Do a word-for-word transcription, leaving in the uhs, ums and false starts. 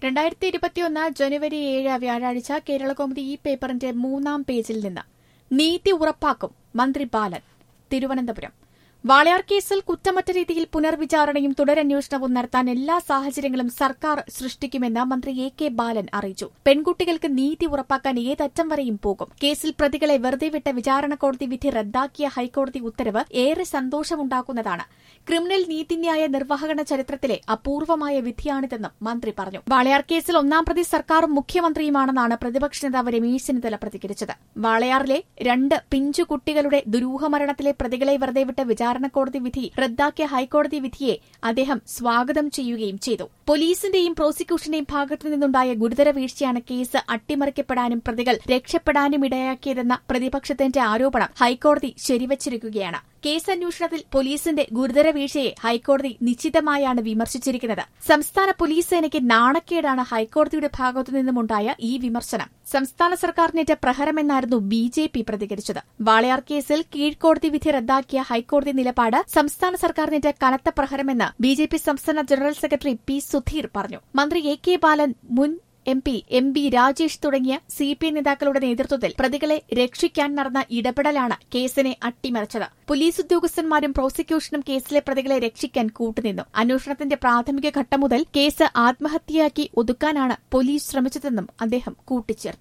രണ്ടായിരത്തി ഇരുപത്തിയൊന്ന് ജനുവരി ഏഴ് വ്യാഴാഴ്ച കേരളകൗമുദി ഈ പേപ്പറിന്റെ മൂന്നാം പേജിൽ നിന്ന് നീതി ഉറപ്പാക്കും മന്ത്രി ബാലൻ. തിരുവനന്തപുരം. വാളയാർ കേസിൽ കുറ്റമറ്റ രീതിയിൽ പുനർവിചാരണയും തുടരന്വേഷണവും നടത്താൻ എല്ലാ സാഹചര്യങ്ങളും സർക്കാർ സൃഷ്ടിക്കുമെന്ന് മന്ത്രി എ കെ ബാലൻ അറിയിച്ചു. പെൺകുട്ടികൾക്ക് നീതി ഉറപ്പാക്കാൻ ഏതറ്റം വരെയും പോകും. കേസിൽ പ്രതികളെ വെറുതെ വിട്ട വിചാരണ കോടതി വിധി റദ്ദാക്കിയ ഹൈക്കോടതി ഉത്തരവ് ഏറെ സന്തോഷമുണ്ടാക്കുന്നതാണ്. ക്രിമിനൽ നീതിന്യായ നിർവഹണ ചരിത്രത്തിലെ അപൂർവമായ വിധിയാണിതെന്നും മന്ത്രി പറഞ്ഞു. വാളയാർ കേസിൽ ഒന്നാം പ്രതി സർക്കാരും മുഖ്യമന്ത്രിയുമാണെന്നാണ് പ്രതിപക്ഷ നേതാവ് രമേശ് ചെന്നിത്തല പ്രതികരിച്ചത്. വാളയാറിലെ രണ്ട് പിഞ്ചുകുട്ടികളുടെ ദുരൂഹമരണത്തിലെ പ്രതികളെ വെറുതെ വിട്ട വിചാരണ കോടതി വിധി റദ്ദാക്കിയ ഹൈക്കോടതി വിധിയെ അദ്ദേഹം സ്വാഗതം ചെയ്യുകയും ചെയ്തു. പോലീസിന്റെയും പ്രോസിക്യൂഷന്റെയും ഭാഗത്തു നിന്നുണ്ടായ ഗുരുതര വീഴ്ചയാണ് കേസ് അട്ടിമറിക്കപ്പെടാനും പ്രതികൾ രക്ഷപ്പെടാനും ഇടയാക്കിയതെന്ന പ്രതിപക്ഷത്തിന്റെ ആരോപണം ഹൈക്കോടതി ശരിവച്ചിരിക്കുകയാണ്. കേസ് അന്വേഷണത്തിൽ പോലീസിന്റെ ഗുരുതര വീഴ്ചയെ ഹൈക്കോടതി നിശ്ചിതമായാണ് വിമർശിച്ചിരിക്കുന്നത്. സംസ്ഥാന പോലീസ് സേനയ്ക്ക് നാണക്കേടാണ് ഹൈക്കോടതിയുടെ ഭാഗത്തുനിന്നുമുണ്ടായ ഈ വിമർശനം. സംസ്ഥാന സർക്കാരിനേറ്റ പ്രഹരമെന്നായിരുന്നു ബി ജെ പി പ്രതികരിച്ചത്. വാളയാർ കേസിൽ കീഴ്ക്കോടതി വിധി റദ്ദാക്കിയ ഹൈക്കോടതി നിലപാട് സംസ്ഥാന സർക്കാരിനേറ്റ കനത്ത പ്രഹരമെന്ന് ബി ജെ പി സംസ്ഥാന ജനറൽ സെക്രട്ടറി പി സുധീർ പറഞ്ഞു. മന്ത്രി എ കെ ബാലൻ, മുൻ M P M B Rajesh തുടങ്ങിയ സി പി എം നേതാക്കളുടെ നേതൃത്വത്തിൽ പ്രതികളെ രക്ഷിക്കാൻ നടന്ന ഇടപെടലാണ് കേസിനെ അട്ടിമറിച്ചത്. പോലീസ് ഉദ്യോഗസ്ഥന്മാരും പ്രോസിക്യൂഷനും കേസിലെ പ്രതികളെ രക്ഷിക്കാൻ കൂട്ടുനിന്നു. അന്വേഷണത്തിന്റെ പ്രാഥമിക ഘട്ടം മുതൽ കേസ് ആത്മഹത്യയാക്കി ഒതുക്കാനാണ് പോലീസ് ശ്രമിച്ചതെന്നും അദ്ദേഹം കൂട്ടിച്ചേർത്തു.